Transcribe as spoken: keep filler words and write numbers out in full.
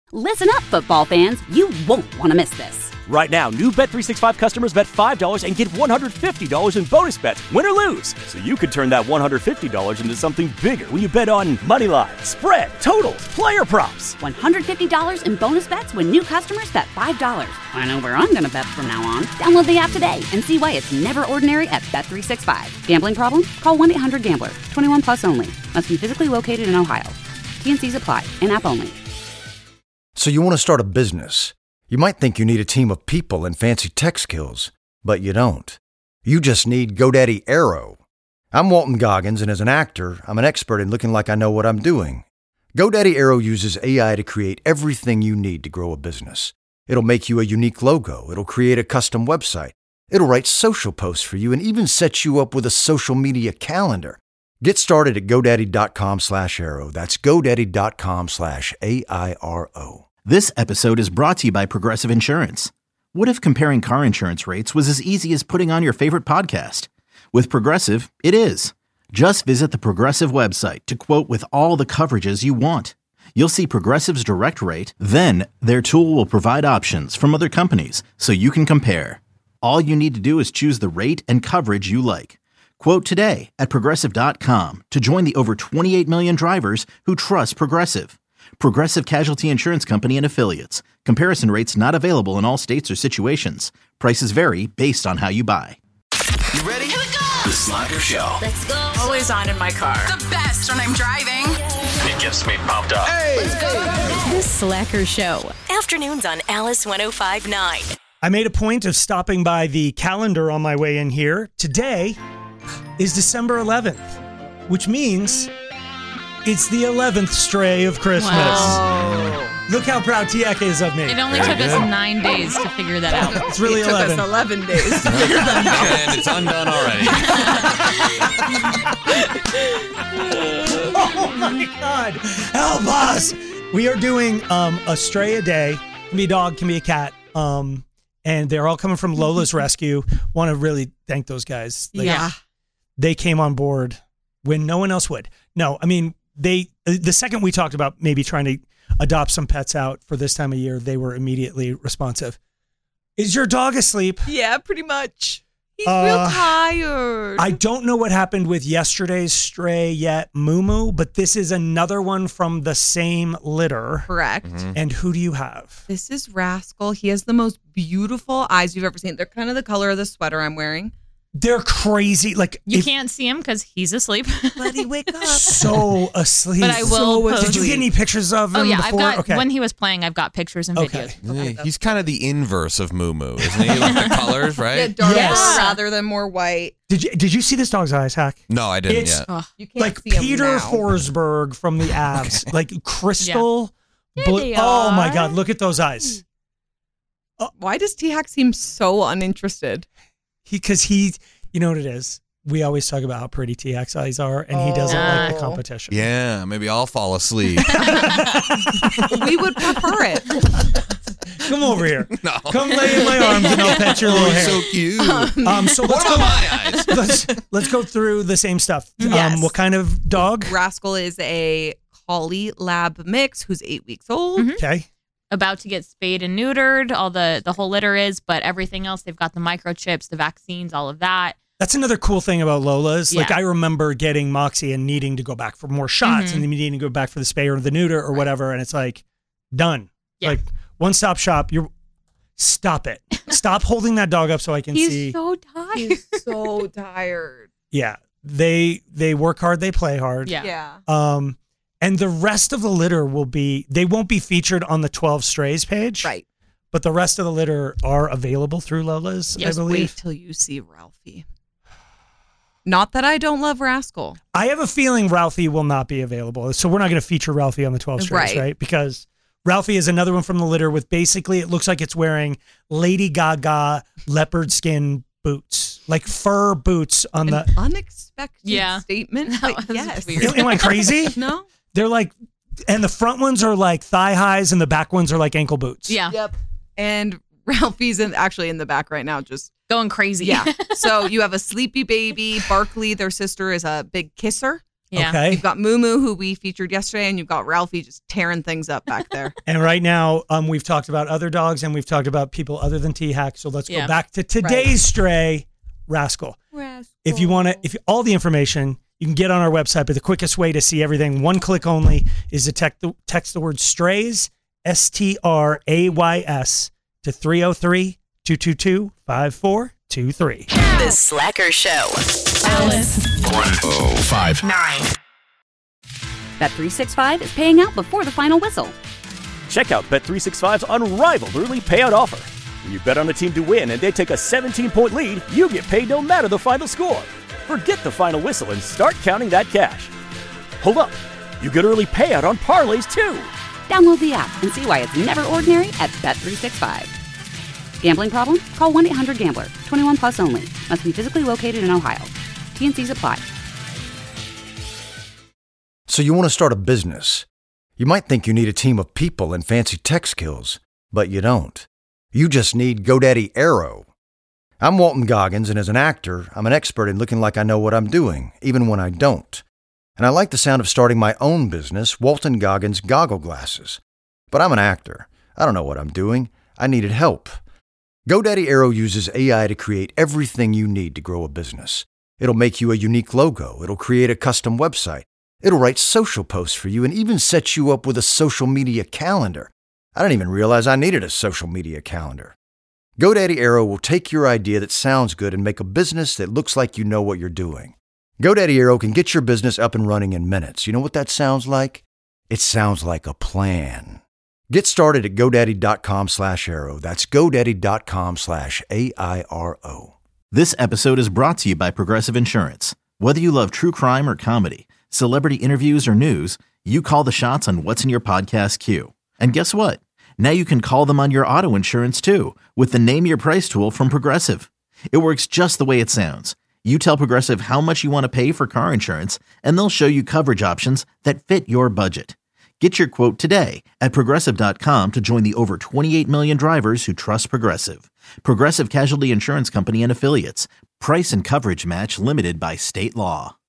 Listen up, football fans. You won't want to miss this. Right now, new Bet three sixty-five customers bet five dollars and get one hundred fifty dollars in bonus bets, win or lose. So you could turn that one hundred fifty dollars into something bigger when you bet on money line, spread, totals, player props. one hundred fifty dollars in bonus bets when new customers bet five dollars. I know where I'm going to bet from now on. Download the app today and see why it's never ordinary at Bet three sixty-five. Gambling problem? Call one eight hundred gambler. twenty-one plus only. Must be physically located in Ohio. T N Cs apply. In-app only. So you want to start a business. You might think you need a team of people and fancy tech skills, but you don't. You just need GoDaddy Aero. I'm Walton Goggins, and as an actor, I'm an expert in looking like I know what I'm doing. GoDaddy Aero uses A I to create everything you need to grow a business. It'll make you a unique logo. It'll create a custom website. It'll write social posts for you and even set you up with a social media calendar. Get started at GoDaddy.com slash Aero. That's GoDaddy.com slash A I R O. This episode is brought to you by Progressive Insurance. What if comparing car insurance rates was as easy as putting on your favorite podcast? With Progressive, it is. Just visit the Progressive website to quote with all the coverages you want. You'll see Progressive's direct rate, then their tool will provide options from other companies so you can compare. All you need to do is choose the rate and coverage you like. Quote today at Progressive dot com to join the over twenty-eight million drivers who trust Progressive. Progressive Casualty Insurance Company and Affiliates. Comparison rates not available in all states or situations. Prices vary based on how you buy. You ready? Here we go! The Slacker Show. Let's go. Always on in my car. The best when I'm driving. It gets me pumped up. Hey! Let's go. The Slacker Show. Afternoons on Alice one oh five point nine. I made a point of stopping by the calendar on my way in here. Today is December eleventh, which means it's the eleventh stray of Christmas. Wow. Look how proud Tiak is of me. It only Very took good. us nine days to figure that out. It's really it eleven. It took us eleven days to figure that out. And it's undone already. Oh my God. Help us. We are doing um, a stray a day. Can be a dog, can be a cat. Um, and they're all coming from Lola's Rescue. Want to really thank those guys. Like, yeah. They came on board when no one else would. No, I mean, they, the second we talked about maybe trying to adopt some pets out for this time of year, they were immediately responsive. Is your dog asleep? Yeah, pretty much. He's uh, real tired. I don't know what happened with yesterday's stray yet, Moo Moo, but this is another one from the same litter. Correct. Mm-hmm. And who do you have? This is Rascal. He has the most beautiful eyes you've ever seen. They're kind of the color of the sweater I'm wearing. They're crazy. Like you if, can't see him because he's asleep. Buddy, wake up. So asleep. But I will. So post. Did you get any pictures of him Oh yeah, before? I've got okay. when he was playing. I've got pictures and okay. videos. Okay, yeah, he's kind of the inverse of Moo Moo, isn't he? Like the colors, right? Yeah, darker Yes. rather than more white. Did you Did you see this dog's eyes, Hack? No, I didn't It's, yet. Oh, you can't like see him Peter now. Forsberg from the Avs, like crystal. Yeah. blue. There they Oh my are. God! Look at those eyes. Why does T-Hack seem so uninterested? He because he, you know what it is. We always talk about how pretty T X's eyes are, and he doesn't Oh. like the competition. Yeah, maybe I'll fall asleep. We would prefer it. Come over here. No. Come lay in my arms, and I'll pet your little Oh, hair. so cute. Um, so let's What go. about my eyes? Let's let's go through the same stuff. Yes. Um, what kind of dog? Rascal is a Collie Lab mix who's eight weeks old. Mhm. Okay. About to get spayed and neutered. All the the whole litter is, but everything else they've got the microchips, the vaccines, all of that. That's another cool thing about Lola's. Like Yeah. I remember getting Moxie and needing to go back for more shots, Mhm. and then needing to go back for the spay or the neuter or whatever, and it's like done. Yeah. Like one stop shop. You're stop it. Stop holding that dog up so I can He's see. so tired. He's so tired. Yeah, they they work hard, they play hard. Yeah. Yeah. Um, and the rest of the litter will be. They won't be featured on the twelve Strays page. Right. But the rest of the litter are available through Lola's, Just I wait believe. till you see Ralphie. Not that I don't love Rascal. I have a feeling Ralphie will not be available. So we're not going to feature Ralphie on the twelve Strays, Right. right? Because Ralphie is another one from the litter with basically, it looks like it's wearing Lady Gaga leopard skin boots, like fur boots on An the. unexpected Yeah. statement, That but was yes. weird. Am, am I crazy? No? They're like, and the front ones are like thigh highs and the back ones are like ankle boots. Yeah. Yep. And Ralphie's in, actually in the back right now, just Going crazy. yeah. So you have a sleepy baby. Barkley, their sister, is a big kisser. Yeah. Okay. You've got Moo Moo, who we featured yesterday, and you've got Ralphie just tearing things up back there. And right now, um, we've talked about other dogs and we've talked about people other than T-Hack. So let's Yeah. go back to today's Right. stray, Rascal. Rascal. If you want to, if all the information you can get on our website, but the quickest way to see everything, one click only, is to text the, text the word strays, S T R A Y S, to three oh three, two two two, five four two three. The Slacker Show. Alice. one oh five Nine. Bet three sixty-five is paying out before the final whistle. Check out Bet three sixty-five's unrivaled early payout offer. When you bet on a team to win and they take a seventeen-point lead, you get paid no matter the final score. Forget the final whistle and start counting that cash. Hold up. You get early payout on parlays, too. Download the app and see why it's never ordinary at Bet three sixty-five. Gambling problem? Call one eight hundred gambler. twenty-one plus only. Must be physically located in Ohio. T and Cs apply. So you want to start a business. You might think you need a team of people and fancy tech skills, but you don't. You just need GoDaddy Aero. I'm Walton Goggins, and as an actor, I'm an expert in looking like I know what I'm doing, even when I don't. And I like the sound of starting my own business, Walton Goggins Goggle Glasses. But I'm an actor. I don't know what I'm doing. I needed help. GoDaddy Aero uses A I to create everything you need to grow a business. It'll make you a unique logo. It'll create a custom website. It'll write social posts for you and even set you up with a social media calendar. I didn't even realize I needed a social media calendar. GoDaddy Aero will take your idea that sounds good and make a business that looks like you know what you're doing. GoDaddy Aero can get your business up and running in minutes. You know what that sounds like? It sounds like a plan. Get started at GoDaddy.com slash Aero. That's GoDaddy.com slash A I R O. This episode is brought to you by Progressive Insurance. Whether you love true crime or comedy, celebrity interviews or news, you call the shots on what's in your podcast queue. And guess what? Now you can call them on your auto insurance too with the Name Your Price tool from Progressive. It works just the way it sounds. You tell Progressive how much you want to pay for car insurance, and they'll show you coverage options that fit your budget. Get your quote today at Progressive dot com to join the over twenty-eight million drivers who trust Progressive. Progressive Casualty Insurance Company and Affiliates. Price and coverage match limited by state law.